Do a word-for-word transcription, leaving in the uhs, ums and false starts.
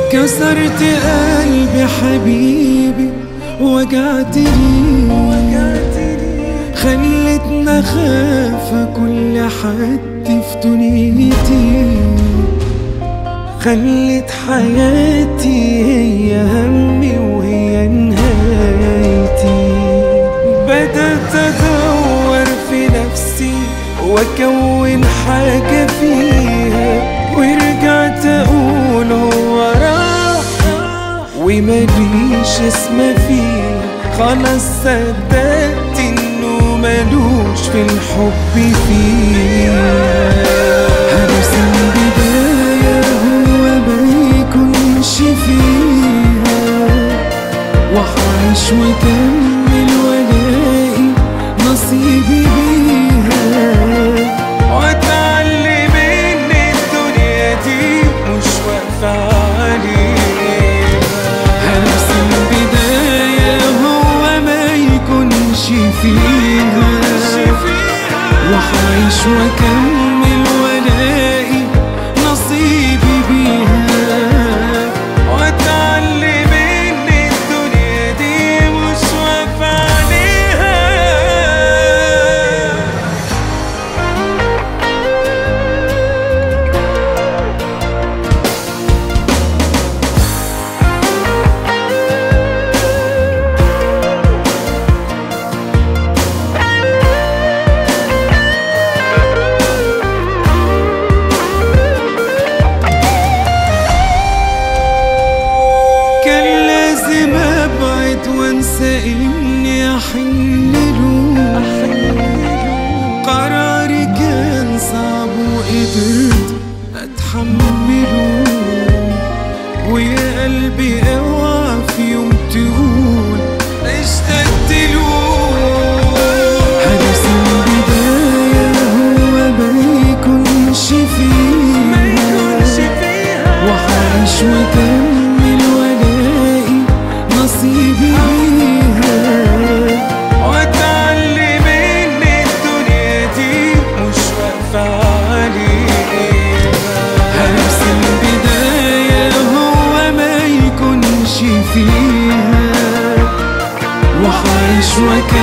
كسرت قلبي حبيبي، وجعتني خلتنا خاف كل حد في دنيتي، خلت حياتي هي همي وهي نهايتي. بدأت أدور في نفسي وأكون حاجة فيها، ورجعت أقول هو راح ومليش اسم فيها. خلاص صدقت إنه ملوش في الحب فيها. هرسم بداية هو ما يكونش فيها، وحعيش وكمل ولاقي نصيبي بيها، واتعلم ان الدنيا دي مش واقفة عليها. هرسم بداية هو ما يكونش فيها، وحعيش وكمل ولاقي نصيبي بيها، واتعلم ان الدنيا دي مش واقفة عليها. كان لازم ابعد وانسى اني احن له، قراري كان صعب وقدرت اتحمله. ويا قلبي اوعى في يوم تقول اشتقت له. هرسم بداية هو ما يكونش فيها، وحعيش وكمل ولاقي نصيبي بيها، واتعلم ان الدنيا دي مش واقفة عليها. هرسم بداية هو ما يكونش فيها، وحعيش وكمل